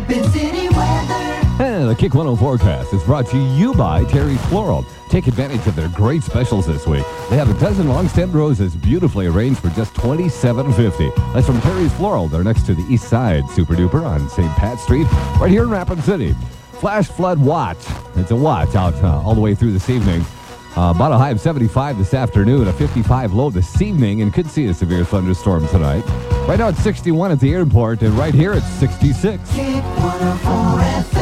Rapid City weather. And the Kick 104 forecast is brought to you by Terry's Floral. Take advantage of their great specials this week. They have a dozen long-stemmed roses beautifully arranged for just $27.50. That's from Terry's Floral. They're next to the East Side Super Duper on St. Pat Street, right here in Rapid City. Flash flood watch. It's a watch out all the way through this evening. About a high of 75 this afternoon, a 55 low this evening, and could see a severe thunderstorm tonight. Right now it's 61 at the airport, and right here it's 66. Kick 104 FM.